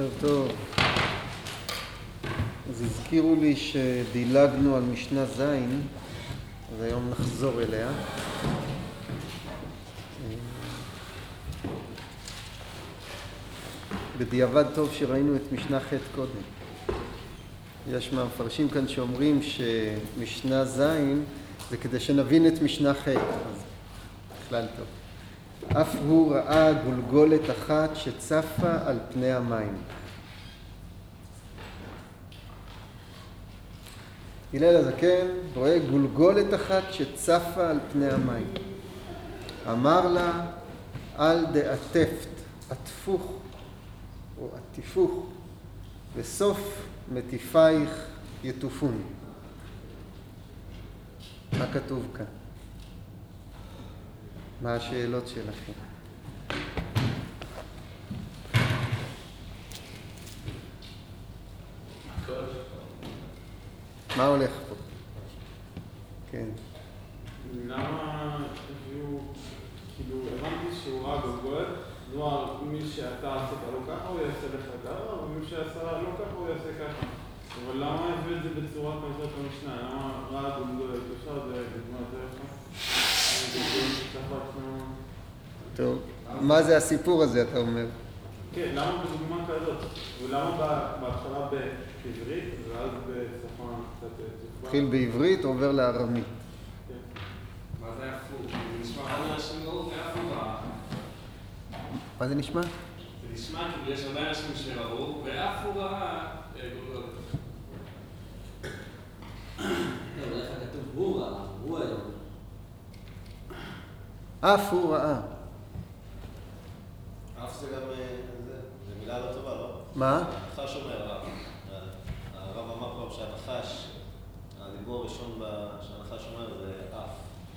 ערב טוב. אז הזכירו לי שדילגנו על משנה ז', אז היום נחזור אליה. בדיעבד טוב שראינו את משנה ח' קודם. יש מהמפרשים כאן שאומרים שמשנה ז' זה כדי שנבין את משנה ח', אז בכלל טוב. אף הוא ראה גולגולת אחת שצפה על פני המים. הלל הזקן רואה גולגולת אחת שצפה על פני המים. אמר לה, אל דעטפת, עטפוך או עטיפוך, וסוף מטיפייך יטופון. מה כתוב כאן? מה השאלות שלכם? מה הולך פה? כן. למה הביאו, כאילו, הבנתי שהוא ראה גולגולת, נוער, מי שאתה עשית לא ככה, הוא יעשה לך ככה, ומי שעשה לא ככה, הוא יעשה ככה. אבל למה הביאו את זה בצורה כזאת במשנה? למה ראה גולגולת? אפשר לדוגמה דרך ככה? טוב, מה זה הסיפור הזה, אתה אומר? כן, למה בדוגמה כזאת? ולמה בהתחלה בעברית, ואז בשפה קצת צופה? התחיל בעברית, עובר לארמית. מה זה הפוך? זה נשמע הרבה אנשים ראו ואפו ראה. מה זה נשמע? זה נשמע כאילו יש הרבה אנשים שראו ואפו ראה גולגולת. לא, איך כתוב הוא ראה, הוא היום. אף הוא ראה. אף זה גם, זה מילה לא טובה, לא? מה? הנחש אומר הרב. הרב אמר פעם שהנחש, הדיבור הראשון שהנחש אומר זה אף.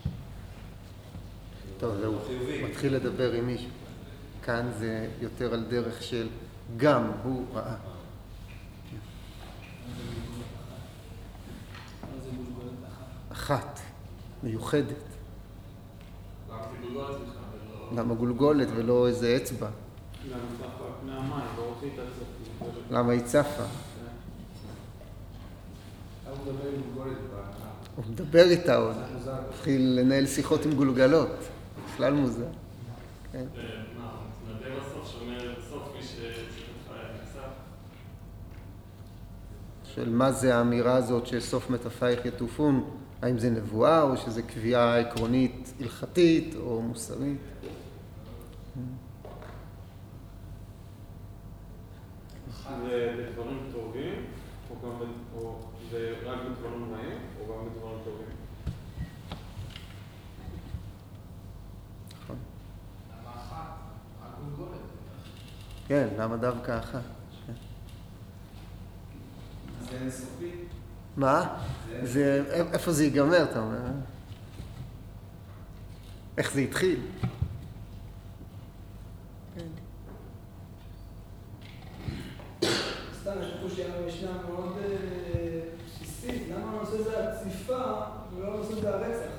טוב, זהו, חיובי. מתחיל לדבר עם מישהו. כאן זה יותר על דרך של גם הוא ראה. מה זה גולגולת אחת? אחת, מיוחדת. למה זה גולגולת בכלל? למה גולגולת ולא איזה אצבע? למה צפה על פני המים, לא רוצים את הצפה. למה היא צפה? הוא מדבר עם גולגולת בהתחלה. הוא מדבר איתה עוד. התחיל לנהל שיחות עם גולגלות. בכלל מוזר. כן. מה, נדבר בסוף שאומר בסוף מי שצריך נכסף? של מה זה האמירה הזאת שסוף מטפייך יטופון? האם זה נבואה או שזה קביעה עקרונית הלכתית או מוסרית? זה בדברים טובים, או זה רק בדברים רעים, או גם בדברים טובים? נכון. למה אחת? הגולגולת. כן, למה דווקא אחת? כן. זה אינסופי? מה? זה, איפה זה ייגמר, אתה אומר? איך זה התחיל? סתם, יש פה שישנה מאוד בסיסית, למה הנושא זה הציפה ולא הנושא זה הרצח?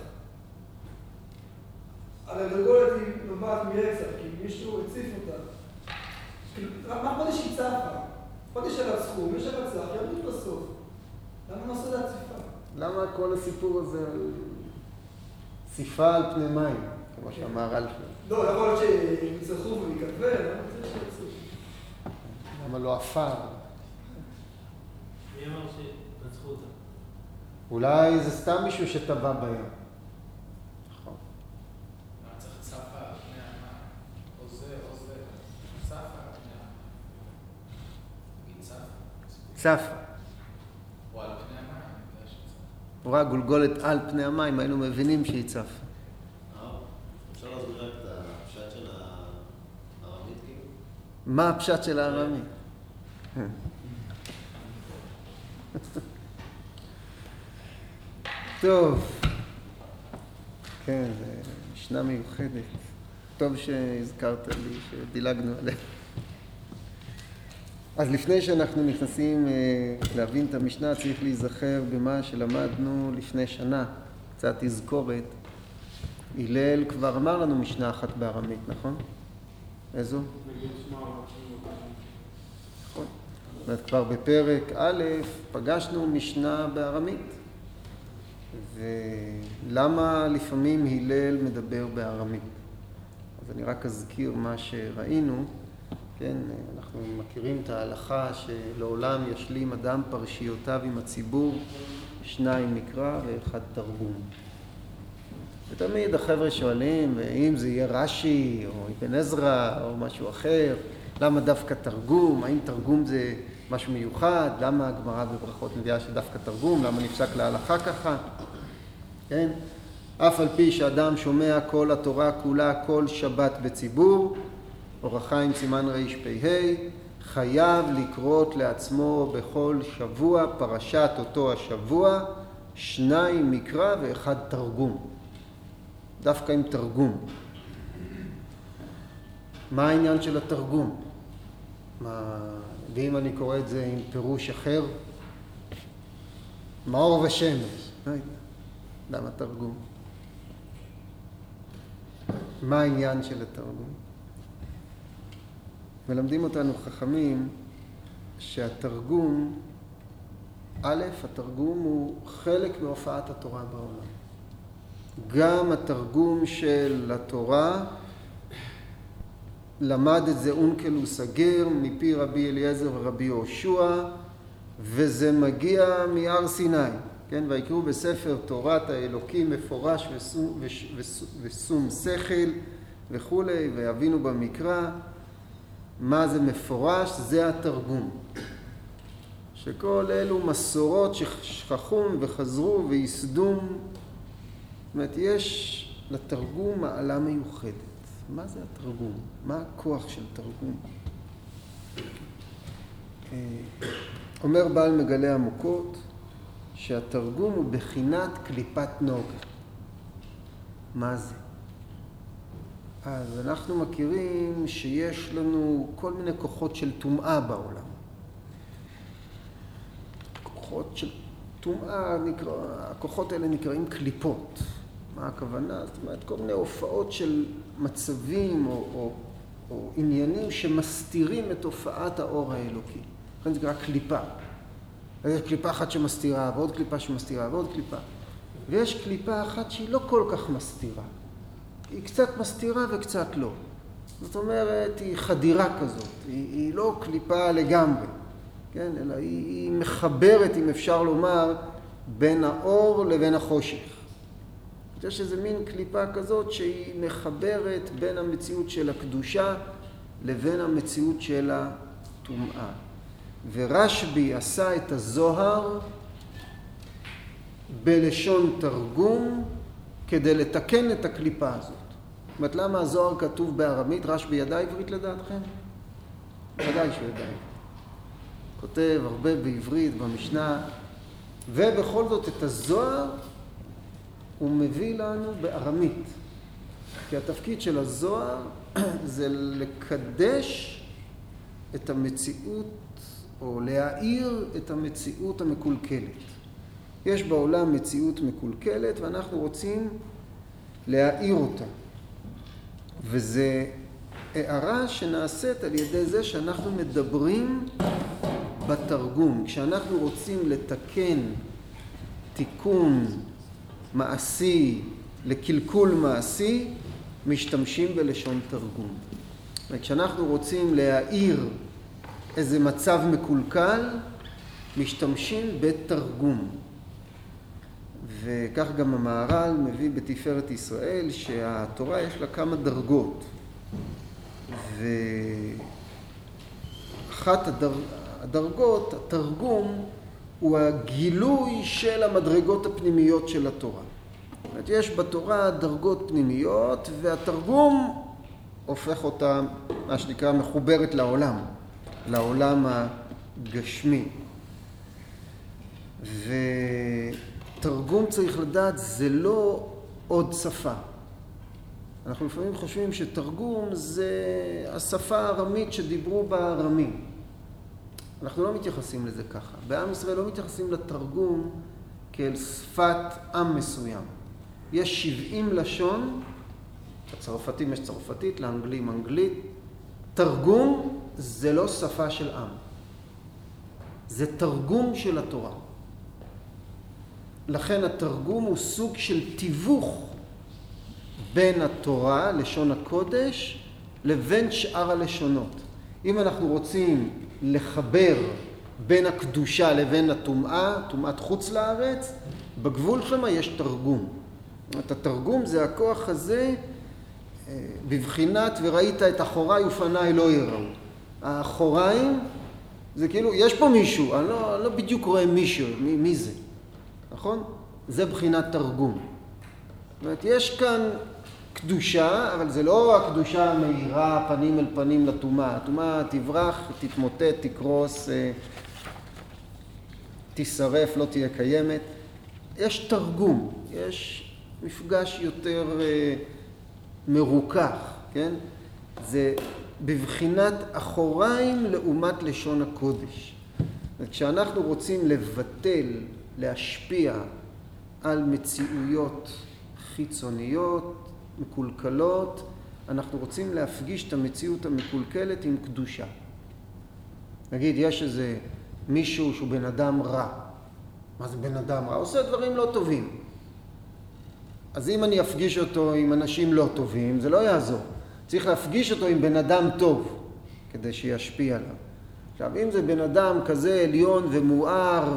הרי הגולגולת היא נובעת מרצח, כי מישהו הציף אותה. מה חודש היא צפה? חודש שרצחו, מי שרצח ירדו בסוף. למה הנושא זה הציפה? למה כל הסיפור הזה על ציפה על פני מים, כמו שאמר אלפי? לא, יכול להיות שהם יצטרכו ויקבר, למה צריך שיצאו? למה לא עפר? מי אמר שרצחו אותה? אולי זה סתם מישהו שטבע בים. נכון. מה צריך צפה על פני המים? או זה, צפה על פני המים. תגיד צפה. צפה. או על פני המים, אני יודע שצפה. הוא ראה גולגולת על פני המים, היינו מבינים שהיא צפה. אפשר להסביר רק את הפשט של הארמית כאילו? מה הפשט של הארמית? טוב. כן, זו משנה מיוחדת. טוב שהזכרת לי, שדילגנו עליה. אז לפני שאנחנו נכנסים להבין את המשנה, צריך להיזכר במה שלמדנו לפני שנה, קצת תזכורת. הלל כבר אמר לנו משנה אחת בארמית, נכון? איזו? נגיד שמע, נכון. זאת אומרת, כבר בפרק א' פגשנו משנה בארמית. ולמה לפעמים הלל מדבר בארמית? אז אני רק אזכיר מה שראינו. כן, אנחנו מכירים את ההלכה שלעולם ישלים אדם פרשיותיו עם הציבור, 2 מקרא ו1 תרגום. ותמיד החבר'ה שואלים, אם זה יהיה רש"י או אבן עזרא או משהו אחר, למה דווקא תרגום? האם תרגום זה משהו מיוחד? למה הגמרא בברכות מביאה שדווקא תרגום? למה נפסק להלכה ככה? כן? אף על פי שאדם שומע כל התורה כולה כל שבת בציבור, אור החיים סימן רפ"ה, חייב לקרות לעצמו בכל שבוע פרשת אותו השבוע, 2 מקרא ו1 תרגום. דווקא עם תרגום. מה העניין של התרגום? ואם אני קורא את זה עם פירוש אחר, מאור ושמש. למה תרגום? מה העניין של התרגום? מלמדים אותנו חכמים שהתרגום, התרגום הוא חלק מהופעת התורה בעולם. גם התרגום של התורה, למד את זה אונקלוס הגר מפי רבי אליעזר ורבי יהושע, וזה מגיע מהר סיני. כן, ויקראו בספר תורת האלוקים מפורש ושום שכל וכו', ויבינו במקרא מה זה מפורש, זה התרגום. שכל אלו מסורות ששכחום וחזרו ויסדום. זאת אומרת, יש לתרגום מעלה מיוחדת. מה זה התרגום? מה הכוח של תרגום? אומר בעל מגלה עמוקות שהתרגום הוא בחינת קליפת נוגה. מה זה? אז אנחנו מכירים שיש לנו כל מיני כוחות של טומאה בעולם. כוחות של טומאה, הכוחות האלה נקראים קליפות. מה הכוונה? זאת אומרת, כל מיני הופעות של מצבים או עניינים שמסתירים את הופעת האור האלוקי. לכן זה נקרא קליפה. יש קליפה אחת שמסתירה, ועוד קליפה שמסתירה, ועוד קליפה. ויש קליפה אחת שהיא לא כל כך מסתירה. היא קצת מסתירה וקצת לא. זאת אומרת, היא חדירה כזאת. היא לא קליפה לגמרי. כן? אלא היא מחברת, אם אפשר לומר, בין האור לבין החושך. יש איזה מין קליפה כזאת שהיא מחברת בין המציאות של הקדושה לבין המציאות של הטומאה. ורשב"י עשה את הזוהר בלשון תרגום כדי לתקן את הקליפה הזאת. זאת אומרת, למה הזוהר כתוב בארמית? רשב"י ידע עברית לדעתכם? ודאי שהוא ידע. כותב הרבה בעברית, במשנה, ובכל זאת את הזוהר הוא מביא לנו בארמית. כי התפקיד של הזוהר זה לקדש את המציאות, או להאיר את המציאות המקולקלת. יש בעולם מציאות מקולקלת, ואנחנו רוצים להאיר אותה. וזה הערה שנעשית על ידי זה שאנחנו מדברים בתרגום. כשאנחנו רוצים לתקן תיקון מעשי לקלקול מעשי, משתמשים בלשון תרגום. וכשאנחנו רוצים להאיר איזה מצב מקולקל, משתמשים בתרגום. וכך גם המהר"ל מביא בתפארת ישראל שהתורה יש לה כמה דרגות. ואחת הדרגות, התרגום, הוא הגילוי של המדרגות הפנימיות של התורה. זאת אומרת, יש בתורה דרגות פנימיות, והתרגום הופך אותה, מה שנקרא, מחוברת לעולם הגשמי. ותרגום, צריך לדעת, זה לא עוד שפה. אנחנו לפעמים חושבים שתרגום זה השפה הארמית שדיברו בארמים. אנחנו לא מתייחסים לזה ככה. בעם ישראל לא מתייחסים לתרגום כאל שפת עם מסוים. יש 70 לשון, לצרפתים יש צרפתית, לאנגלים אנגלית. תרגום זה לא שפה של עם. זה תרגום של התורה. לכן התרגום הוא סוג של תיווך בין התורה, לשון הקודש, לבין שאר הלשונות. אם אנחנו רוצים לחבר בין הקדושה לבין הטומאה, טומאת חוץ לארץ, בגבול שמה יש תרגום. התרגום זה הכוח הזה בבחינת וראית את אחוריי ופניי לא יראו. האחוריים זה כאילו, יש פה מישהו, אני לא בדיוק רואה מישהו, מי זה? נכון? זה בחינת תרגום. זאת אומרת, יש כאן קדושה, אבל זה לא הקדושה המאירה פנים אל פנים לטומאה. הטומאה תברח, תתמוטט, תקרוס, תישרף, לא תהיה קיימת. יש תרגום, יש מפגש יותר מרוכך, כן? זה בבחינת אחוריים לעומת לשון הקודש. כשאנחנו רוצים לבטל, להשפיע על מציאויות חיצוניות, מקולקלות, אנחנו רוצים להפגיש את המציאות המקולקלת עם קדושה. נגיד, יש איזה מישהו שהוא בן אדם רע. מה זה בן אדם רע? עושה דברים לא טובים. אז אם אני אפגיש אותו עם אנשים לא טובים, זה לא יעזור. צריך להפגיש אותו עם בן אדם טוב, כדי שישפיע עליו. עכשיו, אם זה בן אדם כזה עליון ומואר,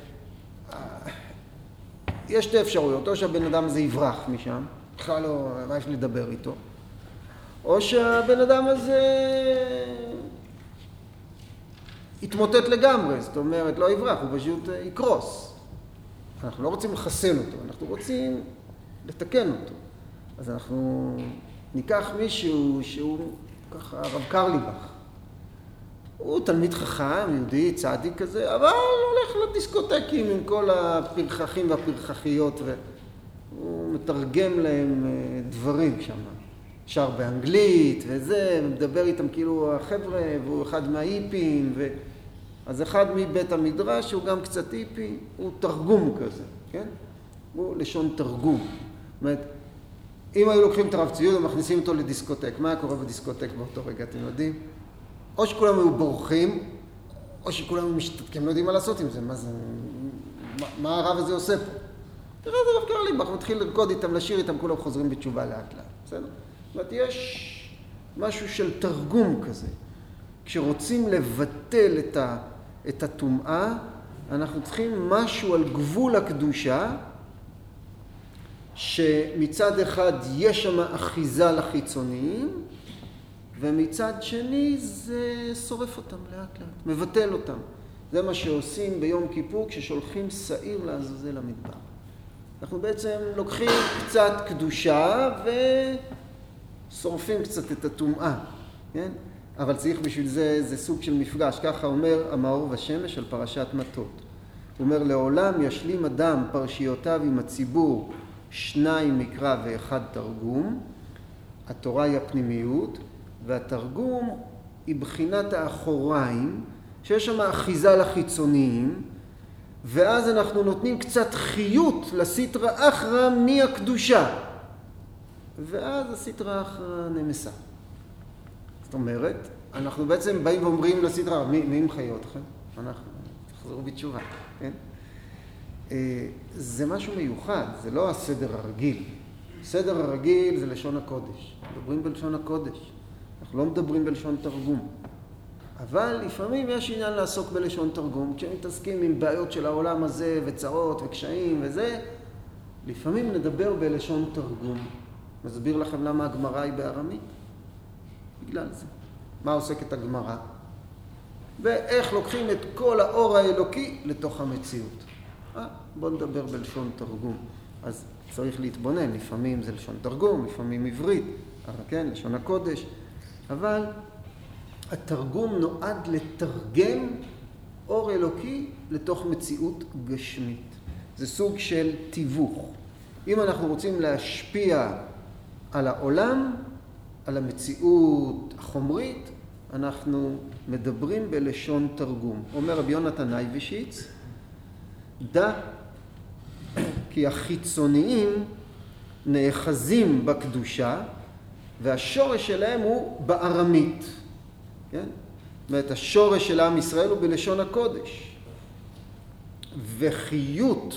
יש שתי אפשרויות, או שהבן אדם הזה יברח משם, בכלל לא, מה יש לדבר איתו, או שהבן אדם הזה יתמוטט לגמרי, זאת אומרת, לא יברח, הוא פשוט יקרוס. אנחנו לא רוצים לחסל אותו, אנחנו רוצים לתקן אותו. אז אנחנו ניקח מישהו שהוא ככה הרב קרליבך. הוא תלמיד חכם, יהודי, צדיק כזה, אבל הולך לדיסקוטקים עם כל הפרחחים והפרחחיות, והוא מתרגם להם דברים שם. שר באנגלית וזה, מדבר איתם כאילו החבר'ה, והוא אחד מהאיפים, אז אחד מבית המדרש, שהוא גם קצת איפי, הוא תרגום כזה, כן? הוא לשון תרגום. זאת אומרת, אם היו לוקחים את הרב ציוד ומכניסים אותו לדיסקוטק, מה היה קורה בדיסקוטק באותו רגע, אתם יודעים? או שכולם היו בורחים, או שכולם היו משתתקים, לא יודעים מה לעשות עם זה, מה הרב הזה עושה פה? תראה, זה הרב קרליבך, מתחיל לרקוד איתם, לשיר איתם, כולם חוזרים בתשובה לאט לאט, בסדר? זאת אומרת, יש משהו של תרגום כזה. כשרוצים לבטל את הטומאה, אנחנו צריכים משהו על גבול הקדושה, שמצד אחד יש שם אחיזה לחיצוניים, ומצד שני זה שורף אותם לאט לאט, מבטל אותם. זה מה שעושים ביום כיפור כששולחים שעיר לעזאזל המדבר. אנחנו בעצם לוקחים קצת קדושה ושורפים קצת את הטומאה, כן? אבל צריך בשביל זה סוג של מפגש. ככה אומר המאור והשמש על פרשת מטות. הוא אומר, לעולם ישלים אדם פרשיותיו עם הציבור, 2 מקרא ו1 תרגום. התורה היא הפנימיות, והתרגום היא בחינת האחוריים, שיש שם אחיזה לחיצוניים, ואז אנחנו נותנים קצת חיות לסטרא אחרא מהקדושה. ואז הסטרא אחרא נמסה. זאת אומרת, אנחנו בעצם באים ואומרים לסטרא, מי מחיה אתכם? אנחנו, תחזרו בתשובה, כן? זה משהו מיוחד, זה לא הסדר הרגיל. הסדר הרגיל זה לשון הקודש. מדברים בלשון הקודש. אנחנו לא מדברים בלשון תרגום. אבל לפעמים יש עניין לעסוק בלשון תרגום. כשמתעסקים עם בעיות של העולם הזה וצרות וקשיים וזה, לפעמים נדבר בלשון תרגום. מסביר לכם למה הגמרא היא בארמית? בגלל זה. מה עוסקת הגמרא? ואיך לוקחים את כל האור האלוקי לתוך המציאות. בואו נדבר בלשון תרגום. אז צריך להתבונן, לפעמים זה לשון תרגום, לפעמים עברית, אבל כן, לשון הקודש. אבל התרגום נועד לתרגם אור אלוקי לתוך מציאות גשמית. זה סוג של תיווך. אם אנחנו רוצים להשפיע על העולם, על המציאות החומרית, אנחנו מדברים בלשון תרגום. אומר רבי יונתן אייבשיץ, דע כי החיצוניים נאחזים בקדושה, והשורש שלהם הוא בארמית. כן? זאת אומרת, השורש של עם ישראל הוא בלשון הקודש. וחיות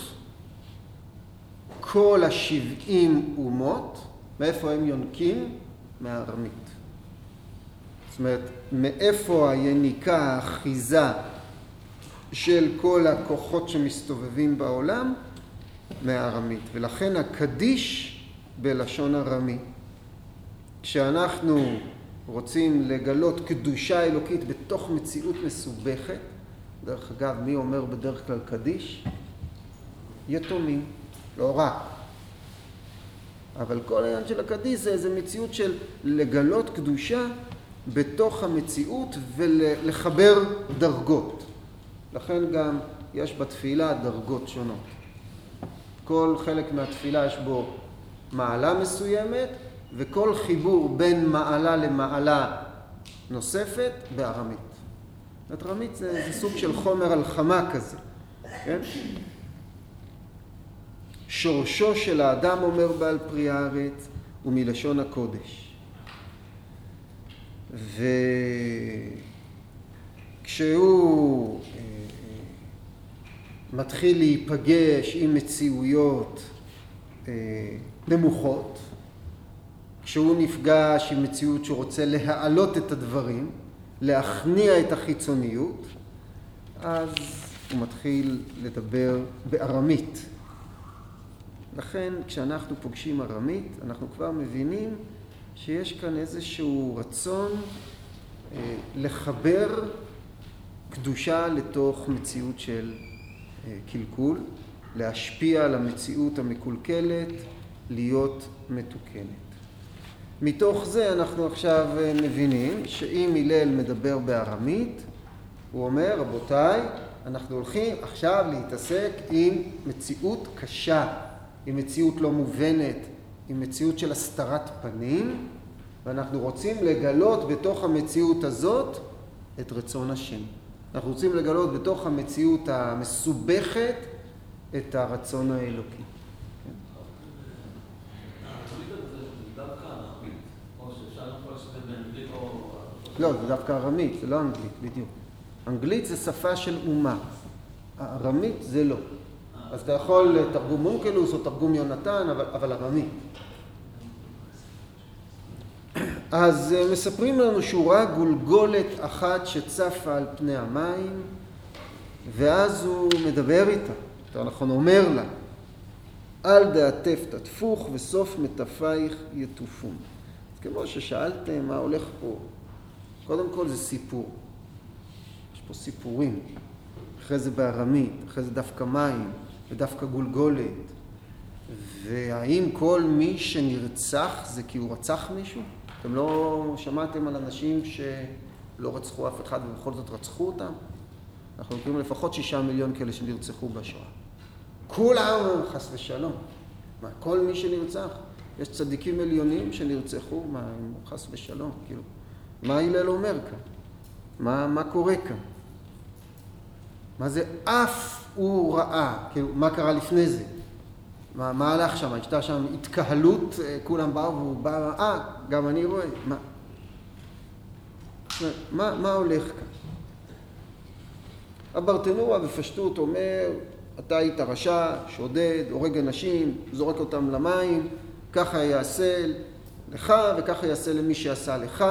כל 70 אומות, מאיפה הם יונקים? מהארמית. זאת אומרת, מאיפה היניקה, האחיזה של כל הכוחות שמסתובבים בעולם? מהארמית. ולכן הקדיש בלשון ארמי. כשאנחנו רוצים לגלות קדושה אלוקית בתוך מציאות מסובכת, דרך אגב, מי אומר בדרך כלל קדיש? יתומים, לא רק. אבל כל העניין של הקדיש זה איזו מציאות של לגלות קדושה בתוך המציאות ולחבר דרגות. לכן גם יש בתפילה דרגות שונות. כל חלק מהתפילה יש בו מעלה מסוימת, וכל חיבור בין מעלה למעלה נוספת בארמית. ארמית זה סוג של חומר הלחמה כזה, כן? שורשו של האדם, אומר בעל פרי הארץ, הוא מלשון הקודש. וכשהוא מתחיל להיפגש עם מציאויות נמוכות, כשהוא נפגש עם מציאות שרוצה להעלות את הדברים, להכניע את החיצוניות, אז הוא מתחיל לדבר בארמית. לכן כשאנחנו פוגשים ארמית, אנחנו כבר מבינים שיש כאן איזשהו רצון לחבר קדושה לתוך מציאות של קלקול, להשפיע על המציאות המקולקלת, להיות מתוקנת. מתוך זה אנחנו עכשיו מבינים שאם הלל מדבר בארמית, הוא אומר, רבותיי, אנחנו הולכים עכשיו להתעסק עם מציאות קשה, עם מציאות לא מובנת, עם מציאות של הסתרת פנים, ואנחנו רוצים לגלות בתוך המציאות הזאת את רצון השם. אנחנו רוצים לגלות בתוך המציאות המסובכת את הרצון האלוקי. לא, זה דווקא ארמית, זה לא אנגלית, בדיוק. אנגלית זה שפה של אומה, ארמית זה לא. אז אתה יכול תרגום מונקלוס או תרגום יונתן, אבל ארמית. אז מספרים לנו שורה גולגולת אחת שצפה על פני המים, ואז הוא מדבר איתה, יותר נכון אומר לה, אל דעתף תטפוך וסוף מטפייך יטופון. אז כמו ששאלתם מה הולך פה, קודם כל זה סיפור. יש פה סיפורים. אחרי זה בארמית, אחרי זה דווקא מים, ודווקא גולגולת. והאם כל מי שנרצח זה כי הוא רצח מישהו? אתם לא שמעתם על אנשים שלא רצחו אף אחד ובכל זאת רצחו אותם? אנחנו מכירים לפחות 6 מיליון כאלה שנרצחו בשואה. כולם חס ושלום. מה, כל מי שנרצח? יש צדיקים עליונים שנרצחו, מה, חס ושלום, כאילו. מה הלל אומר כאן? מה קורה כאן? מה זה אף הוא ראה? כאילו, מה קרה לפני זה? מה הלך שם? הייתה שם התקהלות, כולם באו והוא בא, גם אני רואה. מה הולך כאן? הברטנורה בפשטות אומר, אתה היית רשע, שודד, הורג אנשים, זורק אותם למים, ככה יעשה לך וככה יעשה למי שעשה לך.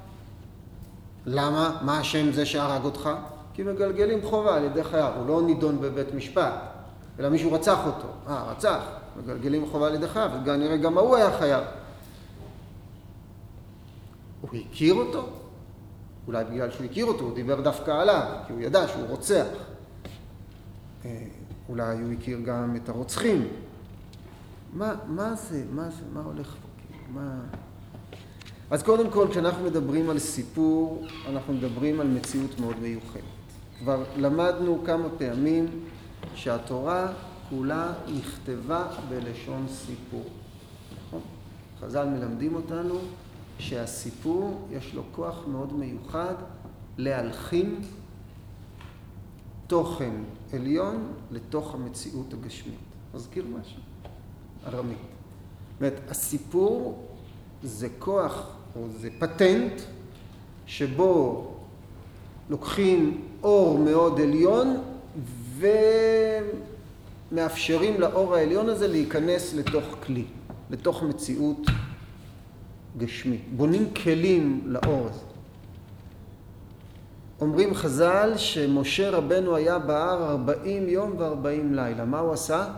למה? מה השם זה שהרג אותך? כי מגלגלים חובה על ידי חייו, הוא לא נידון בבית משפט, אלא מישהו רצח אותו. רצח, מגלגלים חובה על ידי חייו, ונראה גם הוא היה חייב. הוא הכיר אותו? אולי בגלל שהוא הכיר אותו, הוא דיבר דווקא עליו, כי הוא ידע שהוא רוצח. אולי הוא הכיר גם את הרוצחים. מה זה? מה הולך פה? אז קודם כל, כשאנחנו מדברים על סיפור, אנחנו מדברים על מציאות מאוד מיוחדת. כבר למדנו כמה פעמים שהתורה כולה נכתבה בלשון סיפור. נכון? חז"ל מלמדים אותנו שהסיפור יש לו כוח מאוד מיוחד להלחין תוכן עליון לתוך המציאות הגשמית. מזכיר משהו? ארמית. זאת אומרת, הסיפור זה כוח או זה פטנט שבו לוקחים אור מאוד עליון ומאפשרים לאור העליון הזה להיכנס לתוך כלי, לתוך מציאות גשמית. בונים כלים לאור הזה. אומרים חז"ל שמשה רבנו היה בהר 40 יום ו40 לילה. מה הוא עשה?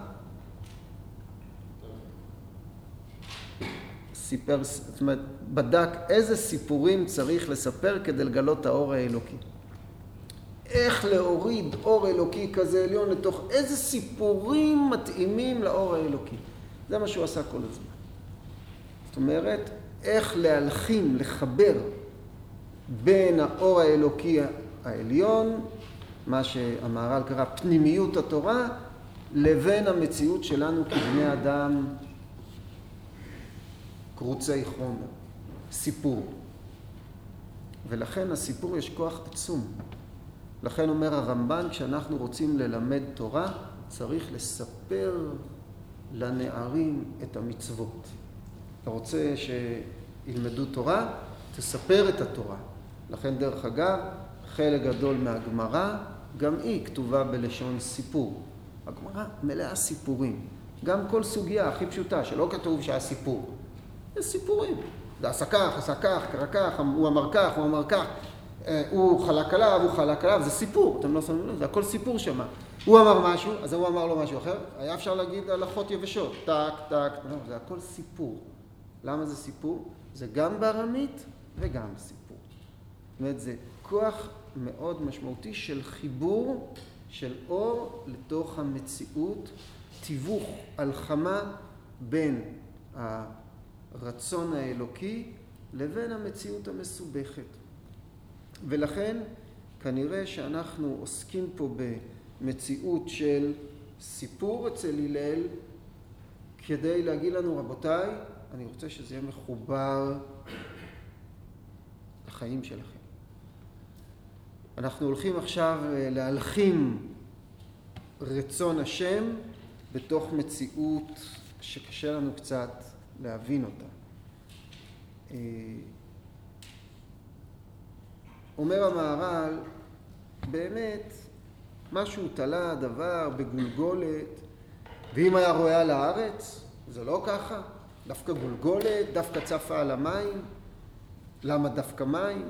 סיפר, זאת אומרת, בדק איזה סיפורים צריך לספר כדי לגלות האור האלוקי. איך להוריד אור אלוקי כזה עליון לתוך איזה סיפורים מתאימים לאור האלוקי. זה מה שהוא עשה כל הזמן. זאת אומרת, איך להלחים, לחבר בין האור האלוקי העליון, מה שהמהר"ל קרא פנימיות התורה, לבין המציאות שלנו כבני אדם קרוצי חומר, סיפור. ולכן הסיפור יש כוח עצום. לכן אומר הרמב"ן, כשאנחנו רוצים ללמד תורה, צריך לספר לנערים את המצוות. אתה רוצה שילמדו תורה? תספר את התורה. לכן דרך אגב, חלק גדול מהגמרא, גם היא כתובה בלשון סיפור. הגמרא מלאה סיפורים. גם כל סוגיה הכי פשוטה, שלא כתוב שהיה סיפור. יש סיפורים. זה עשה כך, עשה כך, קרא כך, הוא אמר כך, הוא אמר כך. הוא חלק עליו, הוא חלק עליו. זה סיפור, אתם לא שמים לב, זה הכל סיפור שמה. הוא אמר משהו, אז הוא אמר לו משהו אחר. היה אפשר להגיד הלכות יבשות. טק, טק, לא, זה הכל סיפור. למה זה סיפור? זה גם בארמית וגם סיפור. זאת אומרת, זה כוח מאוד משמעותי של חיבור של אור לתוך המציאות, תיווך, הלחמה בין הרצון האלוקי לבין המציאות המסובכת. ולכן כנראה שאנחנו עוסקים פה במציאות של סיפור אצל הלל, כדי להגיד לנו, רבותיי, אני רוצה שזה יהיה מחובר לחיים שלכם. אנחנו הולכים עכשיו להלחים רצון השם בתוך מציאות שקשה לנו קצת להבין אותה. אומר המהר"ל, באמת, משהו תלה דבר בגולגולת, ואם היה רואה על הארץ, זה לא ככה. דווקא גולגולת, דווקא צפה על המים. למה דווקא מים?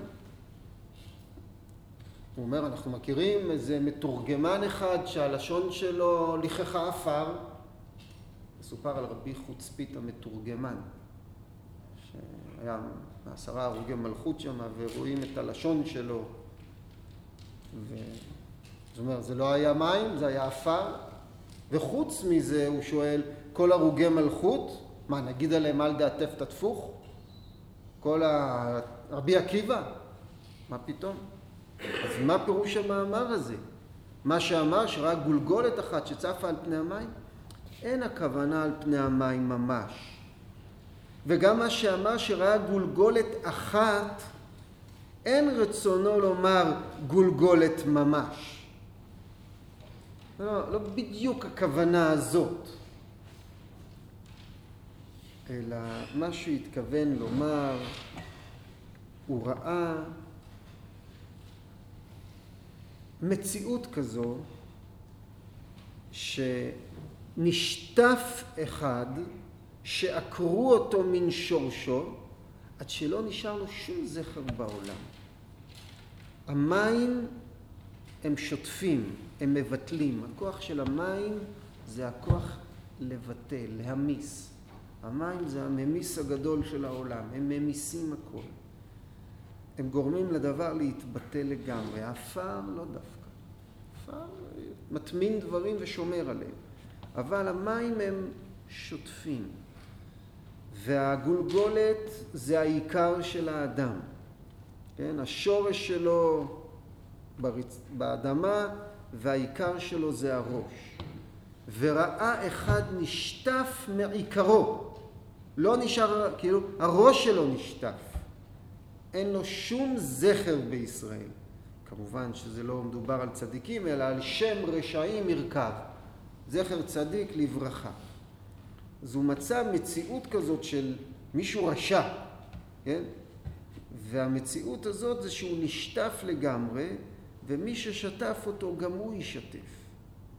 הוא אומר, אנחנו מכירים איזה מתורגמן אחד שהלשון שלו לכחה עפר. מסופר על רבי חוצפית המתורגמן, שהיה 10 הרוגי מלכות שם, ורואים את הלשון שלו. זאת אומרת, זה לא היה מים, זה היה עפר. וחוץ מזה, הוא שואל, כל הרוגי מלכות, מה, נגיד עליהם על דעתף תתפוך? רבי עקיבא? מה פתאום? אז מה פירוש המאמר הזה? מה שאמר שרק גולגולת אחת שצפה על פני המים? אין הכוונה על פני המים ממש. וגם מה שאמר שראה גולגולת אחת, אין רצונו לומר גולגולת ממש. לא בדיוק הכוונה הזאת. אלא מה שהתכוון לומר, הוא ראה מציאות כזו שנשטף אחד, שעקרו אותו מן שורשו, עד שלא נשאר לו שום זכר בעולם. המים הם שוטפים, הם מבטלים. הכוח של המים זה הכוח לבטל, להמיס. המים זה הממיס הגדול של העולם, הם ממיסים הכל. הם גורמים לדבר להתבטל לגמרי. האפר לא דווקא. האפר מטמין דברים ושומר עליהם. אבל המים הם שוטפים. והגולגולת זה העיקר של האדם. כן? השורש שלו באדמה והעיקר שלו זה הראש. וראה אחד נשטף מעיקרו. לא נשאר, כאילו, הראש שלו נשטף. אין לו שום זכר בישראל. כמובן שזה לא מדובר על צדיקים, אלא על שם רשעים ירכב. זכר צדיק לברכה. אז הוא מצא מציאות כזאת של מישהו רשע, כן? והמציאות הזאת זה שהוא נשטף לגמרי, ומי ששטף אותו גם הוא ישתף.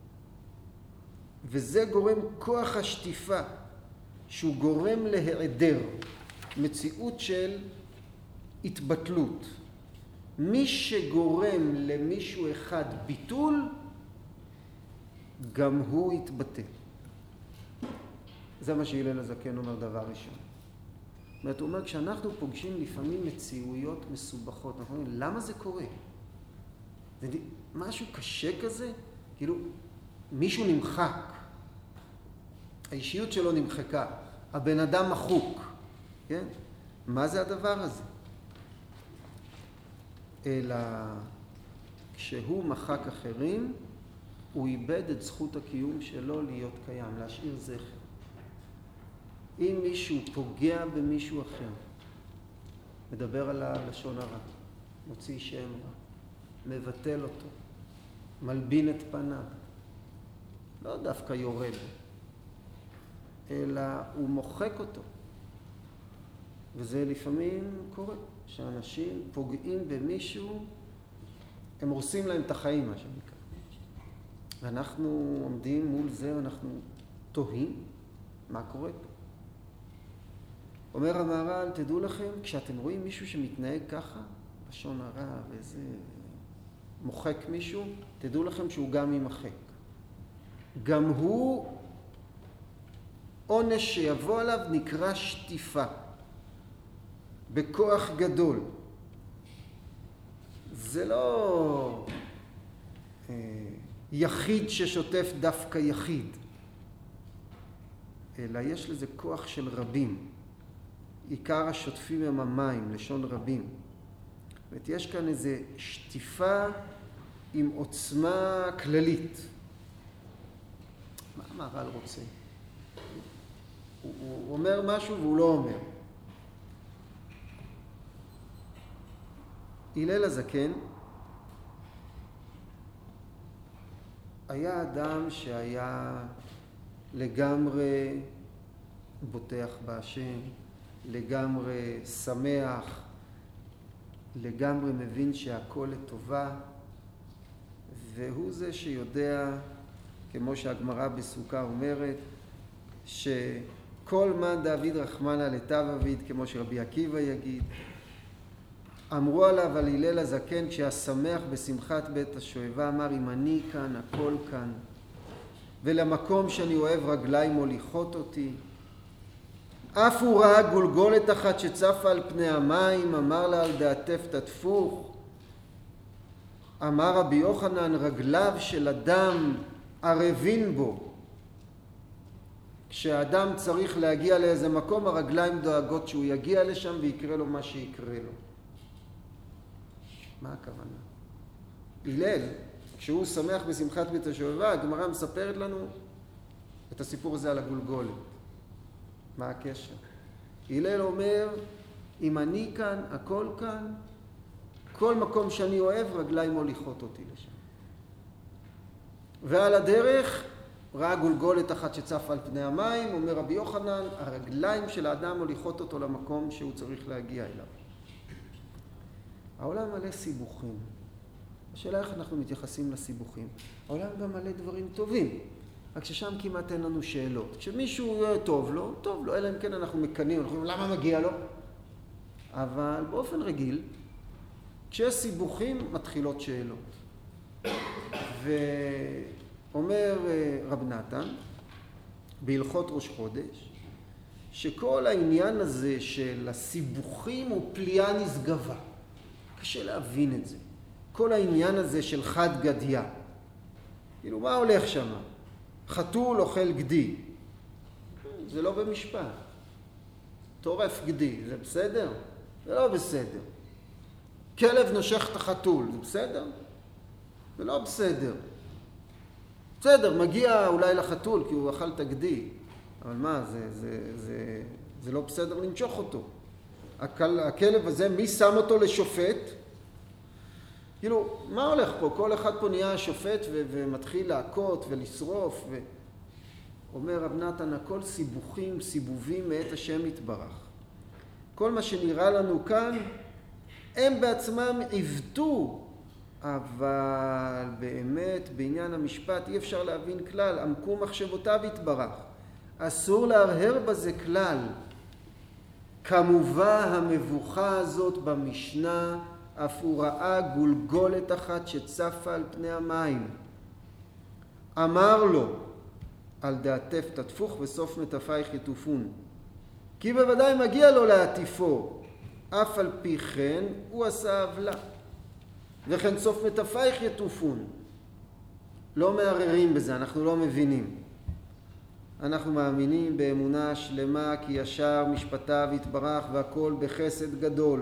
וזה גורם כוח השטיפה, שהוא גורם להיעדר, מציאות של התבטלות. מי שגורם למישהו אחד ביטול, גם הוא יתבטל. זה מה שהלל הזקן אומר דבר ראשון. זאת אומרת, הוא אומר, כשאנחנו פוגשים לפעמים מציאויות מסובכות, אנחנו אומרים, למה זה קורה? זה משהו קשה כזה? כאילו, מישהו נמחק. האישיות שלו נמחקה. הבן אדם מחוק. כן? מה זה הדבר הזה? אלא כשהוא מחק אחרים, הוא איבד את זכות הקיום שלו להיות קיים, להשאיר זכר. אם מישהו פוגע במישהו אחר, מדבר עליו לשון הרע, מוציא שם רע, מבטל אותו, מלבין את פניו, לא דווקא יורה בו, אלא הוא מוחק אותו. וזה לפעמים קורה, שאנשים פוגעים במישהו, הם הורסים להם את החיים, מה שנקרא. ואנחנו עומדים מול זה, ואנחנו תוהים מה קורה פה. אומר המהר"ל, תדעו לכם, כשאתם רואים מישהו שמתנהג ככה, לשון הרע וזה מוחק מישהו, תדעו לכם שהוא גם יימחק. גם הוא, עונש שיבוא עליו נקרא שטיפה, בכוח גדול. זה לא יחיד ששוטף דווקא יחיד, אלא יש לזה כוח של רבים. עיקר השוטפים הם המים, לשון רבים. זאת יש כאן איזו שטיפה עם עוצמה כללית. מה המהר"ל רוצה? הוא אומר משהו והוא לא אומר. הלל הזקן היה אדם שהיה לגמרי בוטח בהשם, לגמרי שמח, לגמרי מבין שהכל לטובה, והוא זה שיודע, כמו שהגמרא בסוכה אומרת, שכל מן דאביד רחמנא לטב אביד, כמו שרבי עקיבא יגיד. אמרו עליו על הלל הזקן, כשהשמח בשמחת בית השואבה, אמר, אם אני כאן, הכל כאן, ולמקום שאני אוהב רגליים מוליכות אותי. אף הוא ראה גולגולת אחת שצפה על פני המים, אמר לה על דעתף תטפוך. אמר רבי יוחנן, רגליו של אדם ערבין בו. כשאדם צריך להגיע לאיזה מקום, הרגליים דואגות שהוא יגיע לשם ויקרה לו מה שיקרה לו. מה הכוונה? הלל, כשהוא שמח בשמחת בית השואבה, הגמרא מספרת לנו את הסיפור הזה על הגולגולת. מה הקשר? הלל אומר, אם אני כאן, הכל כאן, כל מקום שאני אוהב, רגליים מוליכות אותי לשם. ועל הדרך, ראה גולגולת אחת שצף על פני המים, אומר רבי יוחנן, הרגליים של האדם מוליכות אותו למקום שהוא צריך להגיע אליו. העולם מלא סיבוכים. השאלה איך אנחנו מתייחסים לסיבוכים. העולם גם מלא דברים טובים, רק ששם כמעט אין לנו שאלות. כשמישהו טוב לו, אלא אם כן אנחנו מקנים, אנחנו אומרים, למה מגיע לו? אבל באופן רגיל, כשיש סיבוכים, מתחילות שאלות. ואומר רב נתן, בהלכות ראש חודש, שכל העניין הזה של הסיבוכים הוא פליאה נשגבה. קשה להבין את זה. כל העניין הזה של חד גדיה. כאילו, מה הולך שם? חתול אוכל גדי. זה לא במשפט. טורף גדי, זה בסדר? זה לא בסדר. כלב נושך את החתול, זה בסדר? זה לא בסדר. בסדר, מגיע אולי לחתול כי הוא אכל את הגדי. אבל מה, זה לא בסדר לנשוך אותו. הכלב הזה, מי שם אותו לשופט? כאילו, מה הולך פה? כל אחד פה נהיה שופט ומתחיל להכות ולשרוף. אומר רב נתן, הכל סיבוכים, סיבובים מאת השם יתברך. כל מה שנראה לנו כאן, הם בעצמם עיוותו אבל באמת בעניין המשפט אי אפשר להבין כלל, עמקו מחשבותיו יתברך. אסור להרהר בזה כלל. כמובן המבוכה הזאת במשנה, אף הוא ראה גולגולת אחת שצפה על פני המים. אמר לו, על דעתף תטפוך וסוף מטפייך יטופון. כי בוודאי מגיע לו להטיפו, אף על פי כן הוא עשה עוולה. וכן סוף מטפייך יטופון. לא מערערים בזה, אנחנו לא מבינים. אנחנו מאמינים באמונה שלמה כי ישר משפטיו יתברך והכל בחסד גדול.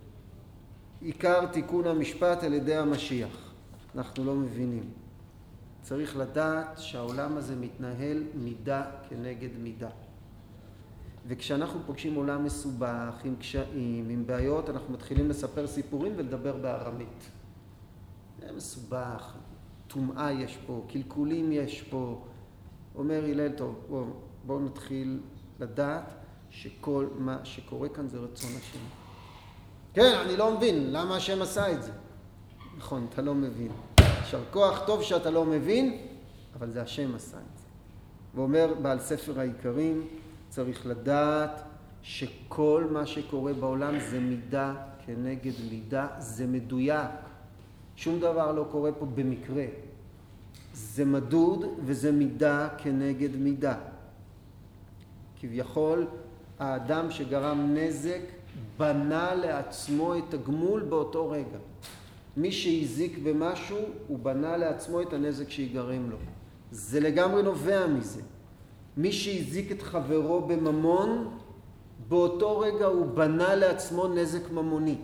עיקר תיקון המשפט על ידי המשיח. אנחנו לא מבינים. צריך לדעת שהעולם הזה מתנהל מידה כנגד מידה. וכשאנחנו פוגשים עולם מסובך, עם קשיים, עם בעיות, אנחנו מתחילים לספר סיפורים ולדבר בארמית. זה מסובך, טומאה יש פה, קלקולים יש פה. אומר הלל, טוב, בואו נתחיל לדעת שכל מה שקורה כאן זה רצון השם. כן, אני לא מבין, למה השם עשה את זה? נכון, אתה לא מבין. יישר כוח, טוב שאתה לא מבין, אבל זה השם עשה את זה. ואומר בעל ספר העיקרים, צריך לדעת שכל מה שקורה בעולם זה מידה כנגד מידה, זה מדויק. שום דבר לא קורה פה במקרה. זה מדוד וזה מידה כנגד מידה. כביכול, האדם שגרם נזק בנה לעצמו את הגמול באותו רגע. מי שהזיק במשהו, הוא בנה לעצמו את הנזק שיגרם לו. זה לגמרי נובע מזה. מי שהזיק את חברו בממון, באותו רגע הוא בנה לעצמו נזק ממוני.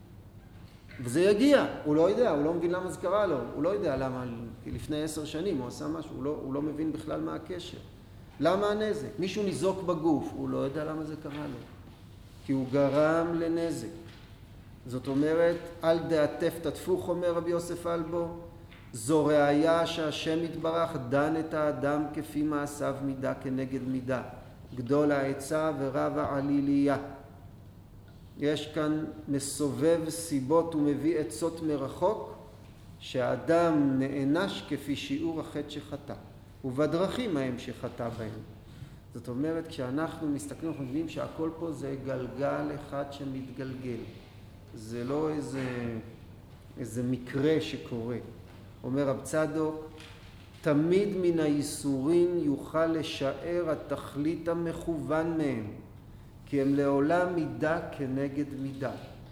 וזה יגיע, הוא לא יודע, הוא לא מבין למה זה קרה לו, הוא לא יודע למה, לפני 10 שנים הוא עשה משהו, הוא לא מבין בכלל מה הקשר. למה הנזק? מישהו ניזוק בגוף, הוא לא יודע למה זה קרה לו. כי הוא גרם לנזק. זאת אומרת, על דעתף תטפוך, אומר רבי יוסף אלבו, זו ראיה שהשם יתברך דן את האדם כפי מעשיו מידה כנגד מידה. גדול העצה ורב העליליה. יש כאן מסובב סיבות ומביא עצות מרחוק, שהאדם נענש כפי שיעור החטא שחטא, ובדרכים ההם שחטא בהם. זאת אומרת, כשאנחנו מסתכלים, אנחנו מבינים שהכל פה זה גלגל אחד שמתגלגל. זה לא איזה מקרה שקורה. אומר רב צדוק, תמיד מן הייסורים יוכל לשער התכלית המכוון מהם, כי הם לעולם מידה כנגד מידה.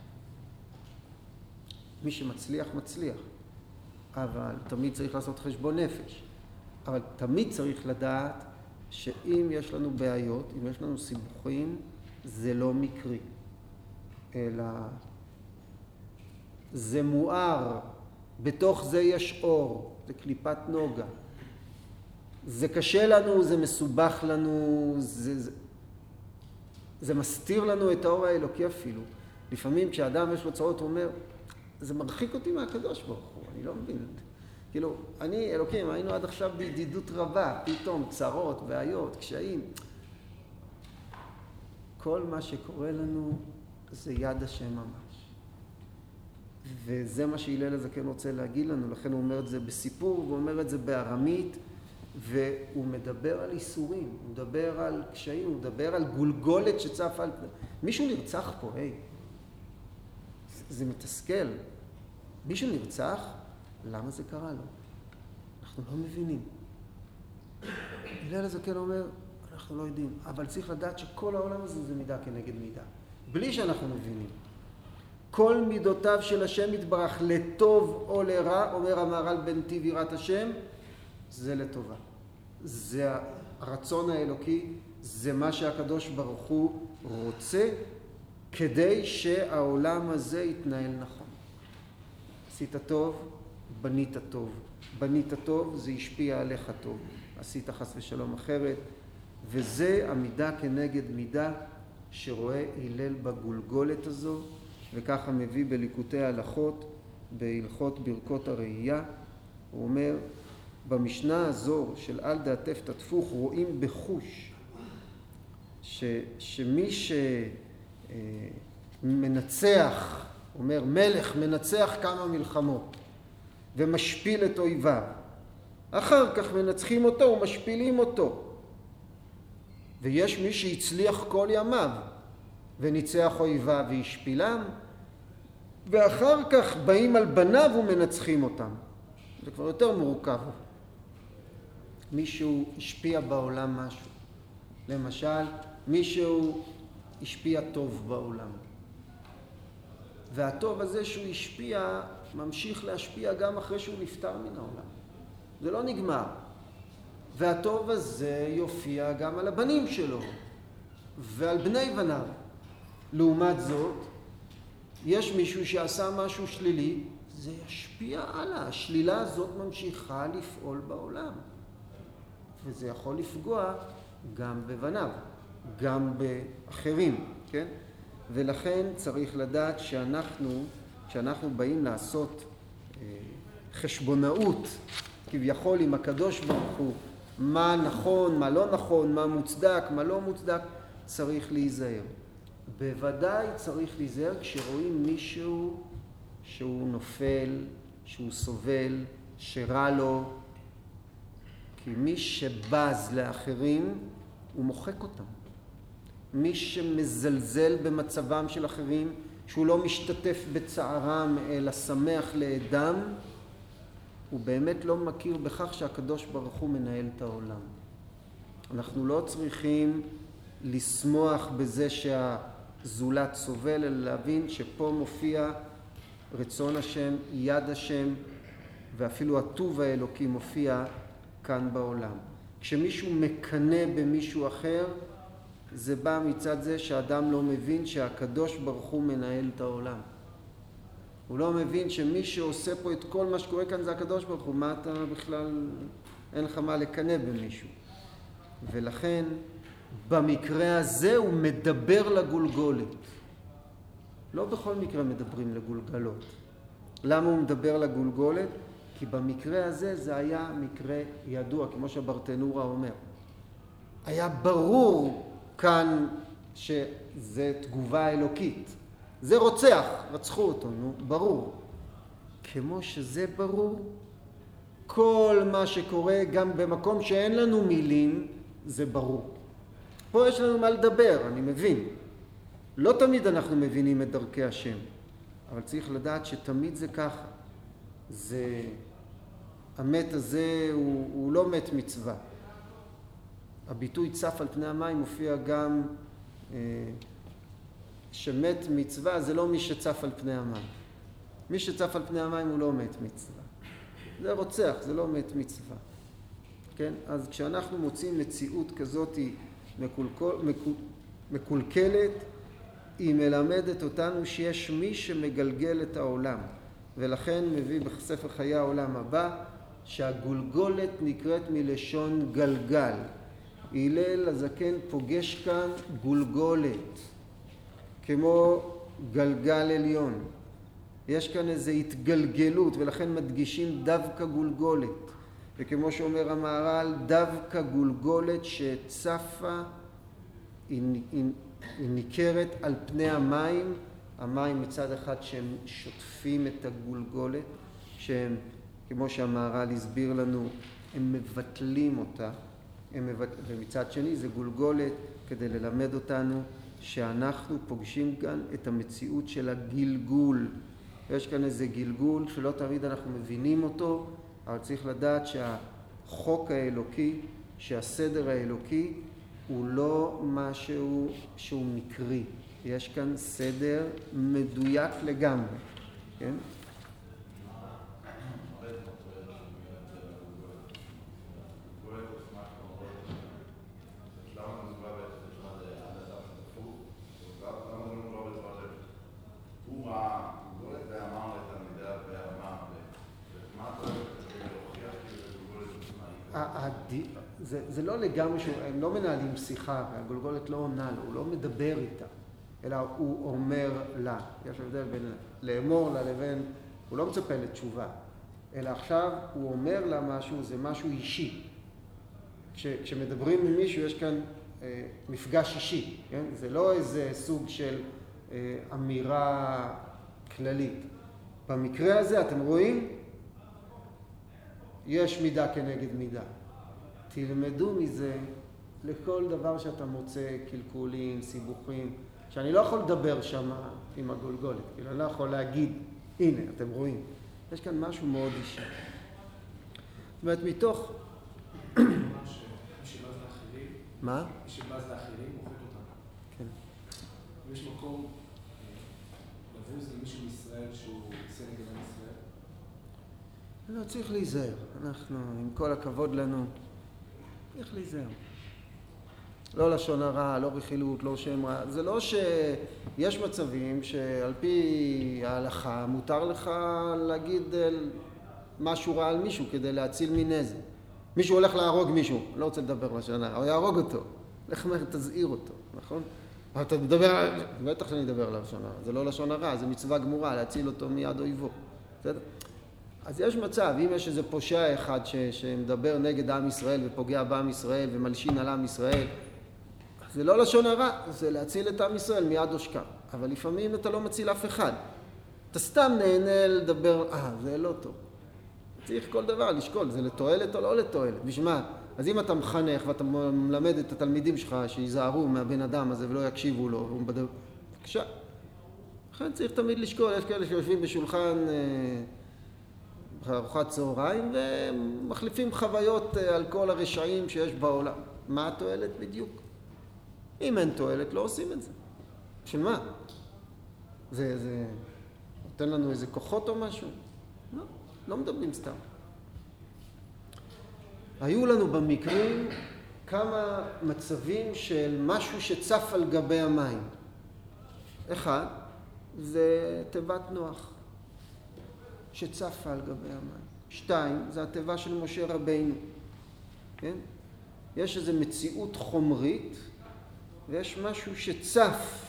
מי שמצליח, מצליח. אבל תמיד צריך לעשות חשבון נפש. אבל תמיד צריך לדעת שאם יש לנו בעיות, אם יש לנו סיבוכים, זה לא מקרי. אלא זה מואר. בתוך זה יש אור. זה קליפת נוגה. זה קשה לנו, זה מסובך לנו, זה מסתיר לנו את האור האלוקי אפילו. לפעמים כשאדם יש לו צרות, הוא אומר, זה מרחיק אותי מהקדוש ברוך הוא, אני לא מבין. כאילו, אני, אלוקים, היינו עד עכשיו בידידות רבה, פתאום צרות, בעיות, קשיים. כל מה שקורה לנו זה יד השם ממש. וזה מה שהלל הזקן רוצה להגיד לנו, לכן הוא אומר את זה בסיפור, הוא אומר את זה בארמית, והוא מדבר על איסורים, הוא מדבר על קשיים, הוא מדבר על גולגולת שצפה על... מישהו נרצח פה, היי. זה מתסכל. מישהו נרצח, למה זה קרה לו? אנחנו לא מבינים. הלל הזקן אומר, אנחנו לא יודעים, אבל צריך לדעת שכל העולם הזה זה מידה כנגד מידה. בלי שאנחנו מבינים. כל מידותיו של השם יתברך לטוב או לרע, אומר המהר"ל בנתיב יראת השם, זה לטובה. זה הרצון האלוקי, זה מה שהקדוש ברוך הוא רוצה, כדי שהעולם הזה יתנהל נכון. עשית טוב, בנית טוב. בנית טוב, זה השפיע עליך טוב. עשית חס ושלום אחרת, וזה המידה כנגד מידה שרואה הלל בגולגולת הזו, וככה מביא בליקוטי ההלכות, בהלכות ברכות הראייה. הוא אומר, במשנה הזו של על דעתף תטפוך רואים בחוש שמי שמנצח, אומר מלך מנצח כמה מלחמות, ומשפיל את אויביו. אחר כך מנצחים אותו ומשפילים אותו. ויש מי שהצליח כל ימיו וניצח אויביו והשפילם, ואחר כך באים על בניו ומנצחים אותם. זה כבר יותר מורכב. מישהו השפיע בעולם משהו. למשל, מישהו השפיע טוב בעולם. והטוב הזה שהוא השפיע, ממשיך להשפיע גם אחרי שהוא נפטר מן העולם. זה לא נגמר. והטוב הזה יופיע גם על הבנים שלו ועל בני בניו. לעומת זאת, יש מישהו שעשה משהו שלילי, זה ישפיע הלאה. השלילה הזאת ממשיכה לפעול בעולם. וזה יכול לפגוע גם בבניו, גם באחרים, כן? ולכן צריך לדעת כשאנחנו באים לעשות חשבונאות, כביכול עם הקדוש ברוך הוא, מה נכון, מה לא נכון, מה מוצדק, מה לא מוצדק, צריך להיזהר. בוודאי צריך להיזהר כשרואים מישהו שהוא נופל, שהוא סובל, שרע לו, כי מי שבז לאחרים הוא מוחק אותם. מי שמזלזל במצבם של אחרים, שהוא לא משתתף בצערם אלא שמח לאדם, הוא באמת לא מכיר בכך שהקדוש ברוך הוא מנהל את העולם. אנחנו לא צריכים לשמוח בזה שהזולת סובל, אלא להבין שפה מופיע רצון השם, יד השם, ואפילו הטוב האלוקי מופיע כאן בעולם. כשמישהו מקנא במישהו אחר, זה בא מצד זה שהאדם לא מבין שהקדוש ברוך הוא מנהל את העולם. הוא לא מבין שמי שעושה פה את כל מה שקורה כאן זה הקדוש ברוך הוא. מה אתה בכלל, אין לך מה לקנא במישהו. ולכן במקרה הזה הוא מדבר לגולגולת. לא בכל מקרה מדברים לגולגלות. למה הוא מדבר לגולגולת? כי במקרה הזה זה היה מקרה ידוע, כמו שברטנורה אומר. היה ברור כאן שזה תגובה אלוקית. זה רוצח, רצחו אותו, נו, ברור. כמו שזה ברור, כל מה שקורה גם במקום שאין לנו מילים, זה ברור. פה יש לנו מה לדבר, אני מבין. לא תמיד אנחנו מבינים את דרכי השם, אבל צריך לדעת שתמיד זה ככה. המת הזה הוא לא מת מצווה. הביטוי צף על פני המים מופיע גם שמת מצווה זה לא מי שצף על פני המים. מי שצף על פני המים הוא לא מת מצווה. זה רוצח, זה לא מת מצווה. כן? אז כשאנחנו מוצאים מציאות כזאת מקולקלת, היא מלמדת אותנו שיש מי שמגלגל את העולם. ולכן מביא בספר חיי העולם הבא שהגולגולת נקראת מלשון גלגל. הלל הזקן פוגש כאן גולגולת, כמו גלגל עליון. יש כאן איזו התגלגלות, ולכן מדגישים דווקא גולגולת. וכמו שאומר המהר"ל, דווקא גולגולת שצפה, היא ניכרת על פני המים. המים מצד אחד שהם שוטפים את הגולגולת, שהם, כמו שהמהר"ל הסביר לנו, הם מבטלים אותה. ומצד שני זה גולגולת כדי ללמד אותנו שאנחנו פוגשים כאן את המציאות של הגלגול. יש כאן איזה גלגול שלא תמיד אנחנו מבינים אותו, אבל צריך לדעת שהחוק האלוקי, שהסדר האלוקי הוא לא משהו שהוא מקרי. יש כאן סדר מדויק לגמרי, כן? זה לא לגמרי, הם לא מנהלים שיחה, הגולגולת לא עונה לו, הוא לא מדבר איתה, אלא הוא אומר לה. יש הבדל בין לאמור לה לבין, הוא לא מצפה לתשובה, אלא עכשיו הוא אומר לה משהו, זה משהו אישי. כשמדברים עם מישהו יש כאן מפגש אישי, כן? זה לא איזה סוג של אמירה כללית. במקרה הזה אתם רואים, יש מידה כנגד מידה. תלמדו מזה לכל דבר שאתה מוצא, קלקולים, סיבוכים, שאני לא יכול לדבר שם עם הגולגולת, כאילו אני לא יכול להגיד, הנה, אתם רואים, יש כאן משהו מאוד אישי. זאת אומרת, מתוך... מי שבז לאחרים, מה? מי שבז לאחרים, מוחק אותם. כן. יש מקום לבוז למישהו מישראל שהוא עושה נגד עם ישראל? לא, צריך להיזהר. אנחנו, עם כל הכבוד לנו, צריך להיזהר. לא לשון הרע, לא רכילות, לא שם רע. זה לא שיש מצבים שעל פי ההלכה מותר לך להגיד משהו רע על מישהו כדי להציל מנזק. מישהו הולך להרוג מישהו, לא רוצה לדבר לשון הרע, הוא יהרוג אותו. לך מהר תזהיר אותו, נכון? אבל אתה מדבר, בטח שאני אדבר על לשון הרע. זה לא לשון הרע, זה מצווה גמורה להציל אותו מיד אויבו. בסדר? אז יש מצב, אם יש איזה פושע אחד שמדבר נגד עם ישראל ופוגע בעם ישראל ומלשין על עם ישראל, זה לא לשון הרע, זה להציל את עם ישראל מיד עושקם. אבל לפעמים אתה לא מציל אף אחד. אתה סתם נהנה לדבר, זה לא טוב. צריך כל דבר לשקול, זה לתועלת או לא לתועלת. בשביל מה? אז אם אתה מחנך ואתה מלמד את התלמידים שלך שיזהרו מהבן אדם הזה ולא יקשיבו לו, הוא מדבר, בבקשה. לכן צריך תמיד לשקול, יש כאלה שיושבים בשולחן ארוחת צהריים ומחליפים חוויות על כל הרשעים שיש בעולם. מה התועלת בדיוק? אם אין תועלת, לא עושים את זה. בשביל מה? זה נותן לנו איזה כוחות או משהו? לא מדברים סתם. היו לנו במקרים כמה מצבים של משהו שצף על גבי המים. אחד, זה תיבת נוח, שצפה על גבי המים. שתיים, זה התיבה של משה רבינו. כן? יש איזו מציאות חומרית, ויש משהו שצף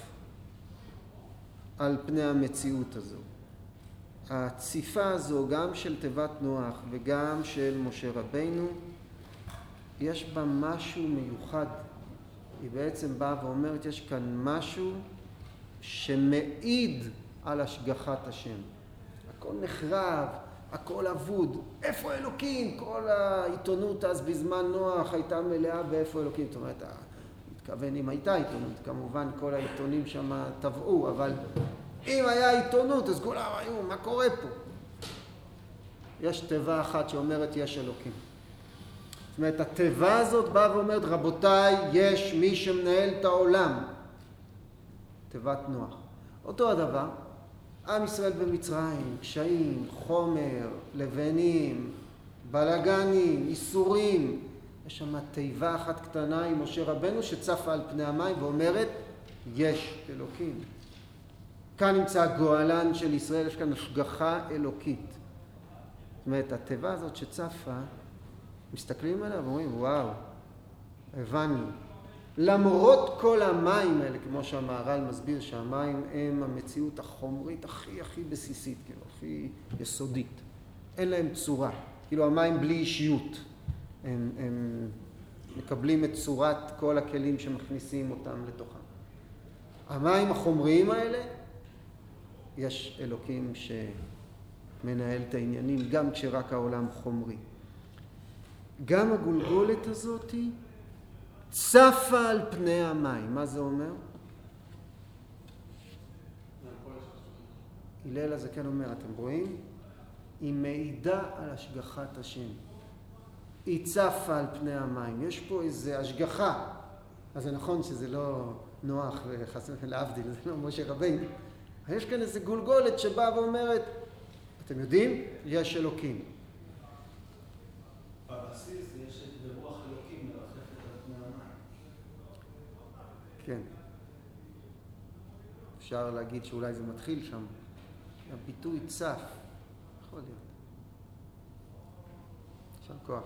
על פני המציאות הזו. הציפה הזו, גם של תיבת נוח וגם של משה רבינו, יש בה משהו מיוחד. היא בעצם באה ואומרת, יש כאן משהו שמעיד על השגחת השם. הכל נחרב, הכל אבוד. איפה אלוקים? כל העיתונות אז בזמן נוח הייתה מלאה באיפה אלוקים. זאת אומרת, מתכוון אם הייתה עיתונות, כמובן כל העיתונים שם טבעו, אבל אם היה עיתונות אז כולם היו, מה קורה פה? יש תיבה אחת שאומרת יש אלוקים. זאת אומרת, התיבה הזאת באה ואומרת, רבותיי, יש מי שמנהל את העולם. תיבת נוח. אותו הדבר, עם ישראל במצרים, קשיים, חומר, לבנים, בלגנים, איסורים. יש שם תיבה אחת קטנה עם משה רבנו שצפה על פני המים ואומרת, יש אלוקים. כאן נמצא הגואלן של ישראל, יש כאן השגחה אלוקית. זאת אומרת, התיבה הזאת שצפה, מסתכלים עליה ואומרים, וואו, הבנו. למרות כל המים האלה, כמו שהמהר"ל מסביר שהמים הם המציאות החומרית הכי בסיסית, כאילו, הכי יסודית. אין להם צורה. כאילו המים בלי אישיות. הם מקבלים את צורת כל הכלים שמכניסים אותם לתוכם. המים החומריים האלה, יש אלוקים שמנהל את העניינים, גם כשרק העולם חומרי. גם הגולגולת הזאת צפה על פני המים. מה זה אומר? הלל הזקן אומר, אתם רואים? היא מעידה על השגחת השם. היא צפה על פני המים. יש פה איזו השגחה. אז זה נכון שזה לא נוח וחסן להבדיל, זה לא משה רבינו. יש כאן איזו גולגולת שבאה ואומרת, אתם יודעים? יש אלוקים. בבסיס יש ברוח אלוקים מרחפת על פני המים. כן. אפשר להגיד שאולי זה מתחיל שם. הביטוי צף. יכול להיות. יישר כוח.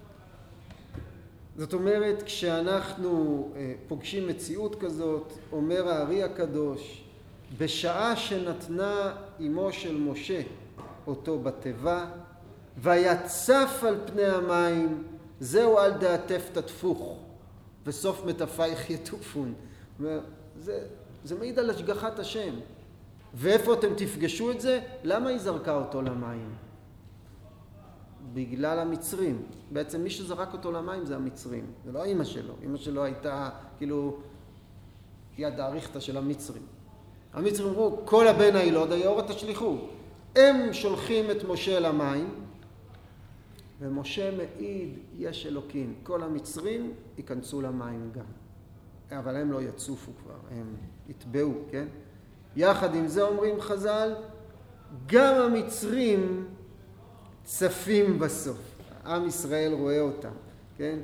זאת אומרת, כשאנחנו פוגשים מציאות כזאת, אומר הארי הקדוש, בשעה שנתנה אמו של משה אותו בתיבה, ויצף על פני המים, זהו על דעתף תטפוך, וסוף מטפייך יטופון. זה מעיד על השגחת השם. ואיפה אתם תפגשו את זה? למה היא זרקה אותו למים? בגלל המצרים. בעצם מי שזרק אותו למים זה המצרים, זה לא אמא שלו. אמא שלו הייתה כאילו יד האריכתא של המצרים. המצרים אמרו, כל הבן הילוד היאורה תשליכו. הם שולחים את משה למים, ומשה מעיד, יש אלוקים. כל המצרים ייכנסו למים גם. אבל הם לא יצופו כבר, הם יטבעו, כן? יחד עם זה אומרים חז"ל, גם המצרים צפים בסוף. עם ישראל רואה אותם, כן?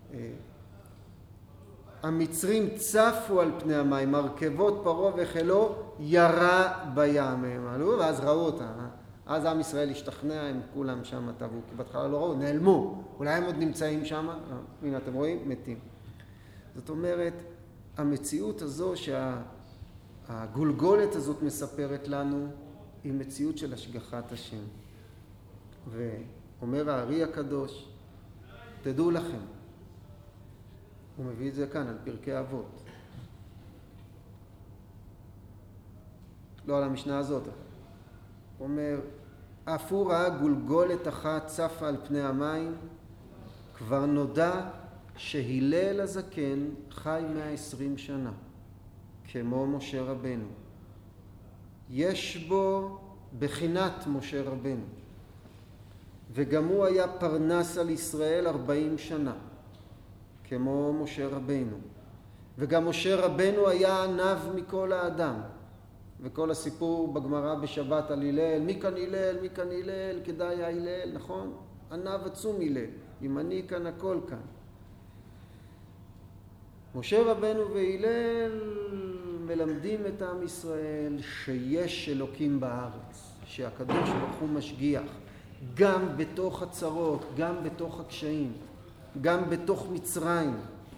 המצרים צפו על פני המים, מרכבות פרעה וחילו ירה בים הם עלו, ואז ראו אותם. אז עם ישראל השתכנע, הם כולם שם טבעו, כי בהתחלה לא ראו, נעלמו. אולי הם עוד נמצאים שם, הנה אתם רואים, מתים. זאת אומרת, המציאות הזו שהגולגולת הזאת מספרת לנו, היא מציאות של השגחת השם. ואומר הארי הקדוש, תדעו לכם, הוא מביא את זה כאן על פרקי אבות. לא על המשנה הזאת. הוא אומר, אף הוא ראה גולגולת אחת צפה על פני המים, כבר נודע שהילל הזקן חי 120 שנה, כמו משה רבנו. יש בו בחינת משה רבנו, וגם הוא היה פרנס על ישראל 40 שנה, כמו משה רבנו. וגם משה רבנו היה עניו מכל האדם. וכל הסיפור בגמרא בשבת על הלל, מי כאן הלל, מי כאן הלל, כדאי ההלל, נכון? עניו עצום הלל, אם אני כאן הכל כאן. משה רבנו והלל מלמדים את עם ישראל שיש אלוקים בארץ, שהקדוש ברוך הוא משגיח, גם בתוך הצרות, גם בתוך הקשיים, גם בתוך מצרים.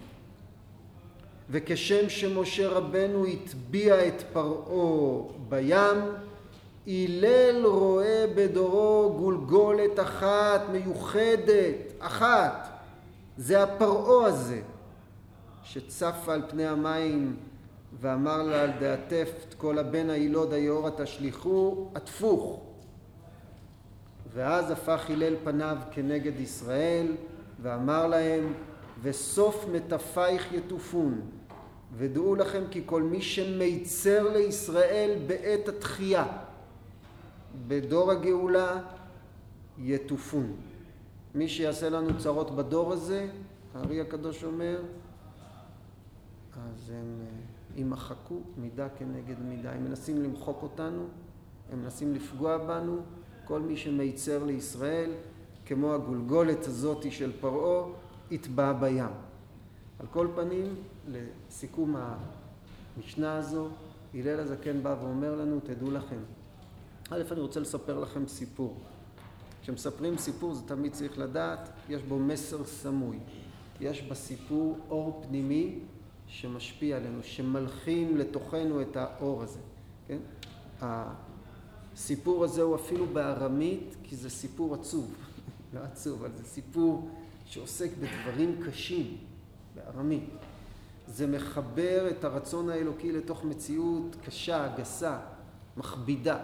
וכשם שמשה רבנו הטביע את פרעה בים, הלל רואה בדורו גולגולת אחת מיוחדת, אחת. זה הפרעה הזה שצף על פני המים ואמר לה על דעתף את כל הבן הילוד היאורה תשליכו, התפוך. ואז הפך הלל פניו כנגד ישראל ואמר להם, וסוף מטפייך יטופון, ודעו לכם כי כל מי שמיצר לישראל בעת התחייה, בדור הגאולה, יטופון. מי שיעשה לנו צרות בדור הזה, הארי הקדוש אומר, אז הם ימחקו מידה כנגד מידה. הם מנסים למחוק אותנו, הם מנסים לפגוע בנו. כל מי שמיצר לישראל, כמו הגולגולת הזאת של פרעה, יטבע בים. על כל פנים, לסיכום המשנה הזו, הלל הזקן בא ואומר לנו, תדעו לכם. א', אני רוצה לספר לכם סיפור. כשמספרים סיפור, זה תמיד צריך לדעת, יש בו מסר סמוי. יש בסיפור אור פנימי שמשפיע עלינו, שמלחים לתוכנו את האור הזה. כן? הסיפור הזה הוא אפילו בארמית, כי זה סיפור עצוב. לא עצוב, אבל זה סיפור שעוסק בדברים קשים, בארמית. זה מחבר את הרצון האלוקי לתוך מציאות קשה, גסה, מכבידה.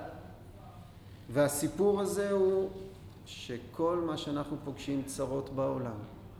והסיפור הזה הוא שכל מה שאנחנו פוגשים צרות בעולם,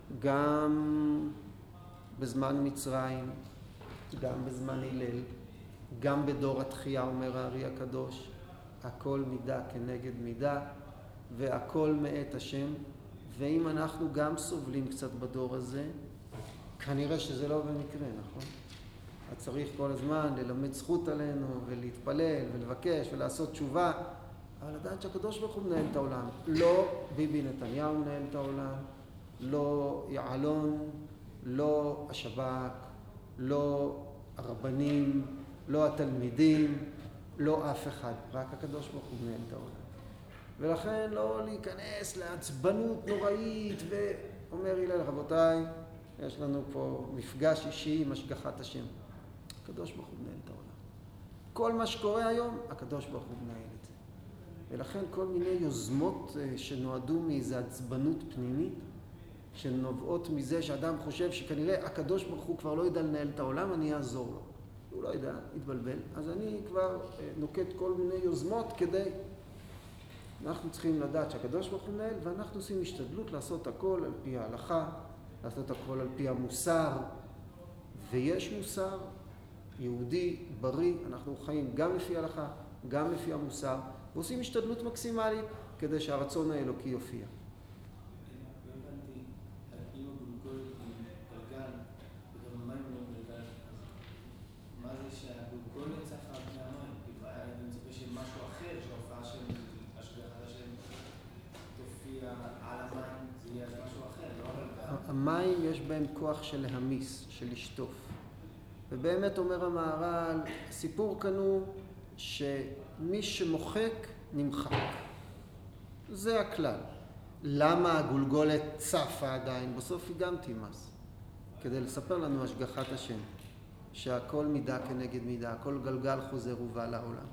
גם בזמן מצרים, גם בזמן הלל, גם בדור התחייה, אומר הארי הקדוש, הכל מידה כנגד מידה, והכל מאת השם. ואם אנחנו גם סובלים קצת בדור הזה, כנראה שזה לא במקרה, נכון? אז צריך כל הזמן ללמד זכות עלינו ולהתפלל ולבקש ולעשות תשובה, אבל לדעת שהקדוש ברוך הוא מנהל את העולם. לא ביבי נתניהו מנהל את העולם, לא יעלון, לא השב"כ, לא הרבנים, לא התלמידים, לא אף אחד. רק הקדוש ברוך הוא מנהל את העולם. ולכן לא להיכנס לעצבנות נוראית, ואומר הלל, רבותיי, יש לנו פה מפגש אישי עם השגחת השם. הקדוש ברוך הוא מנהל את העולם. כל מה שקורה היום, הקדוש ברוך הוא מנהל את זה. ולכן כל מיני יוזמות שנועדו מאיזו עצבנות פנימית, שנובעות מזה שאדם חושב שכנראה הקדוש ברוך הוא כבר לא ידע לנהל את העולם, אני אעזור לו. הוא לא ידע, יתבלבל. אז אני כבר נוקט כל מיני יוזמות כדי... אנחנו צריכים לדעת שהקדוש ברוך הוא מנהל, ואנחנו עושים השתדלות לעשות הכל על פי ההלכה, לעשות הכל על פי המוסר, ויש מוסר יהודי, בריא, אנחנו חיים גם לפי ההלכה, גם לפי המוסר, ועושים השתדלות מקסימלית כדי שהרצון האלוקי יופיע. הבנתי, אם הגולגולת היא גלגל, וגם המים לא גלגל, מה זה שהגולגולת צפה על פני המים? אני מצפה שמשהו אחר, שההופעה של השגחת השם תופיע על המים, זה יהיה משהו אחר, לא גלגל. המים יש בהם כוח של להמיס, של לשטוף. ובאמת אומר המהר"ל, הסיפור כאן הוא שמי שמוחק נמחק. זה הכלל. למה הגולגולת צפה עדיין? בסוף היא גם תימס. כדי לספר לנו השגחת השם, שהכל מידה כנגד מידה, הכל גלגל חוזר ובא לעולם.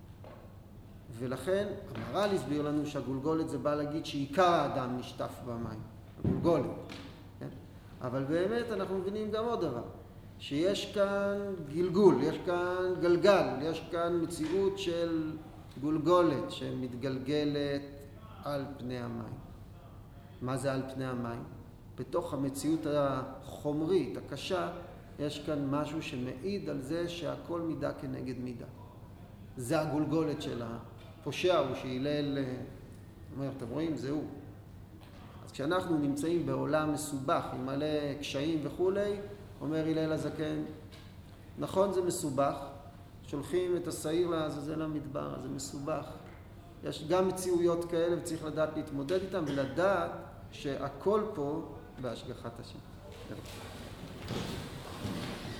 ולכן המהר"ל הסביר לנו שהגולגולת זה בא להגיד שעיקר האדם נשטף במים. הגולגולת. כן? אבל באמת אנחנו מבינים גם עוד דבר. שיש כאן גלגול, יש כאן גלגל, יש כאן מציאות של גולגולת שמתגלגלת על פני המים. מה זה על פני המים? בתוך המציאות החומרית, הקשה, יש כאן משהו שמעיד על זה שהכל מידה כנגד מידה. זה הגולגולת של הפושע הוא שהילל, אומר, אתם רואים, זה הוא. אז כשאנחנו נמצאים בעולם מסובך, עם מלא קשיים וכולי, אומר הלל הזקן, נכון זה מסובך, שולחים את השעיר לעזאזל המדבר, זה מסובך. יש גם מציאויות כאלה וצריך לדעת להתמודד איתם ולדעת שהכל פה בהשגחת השם.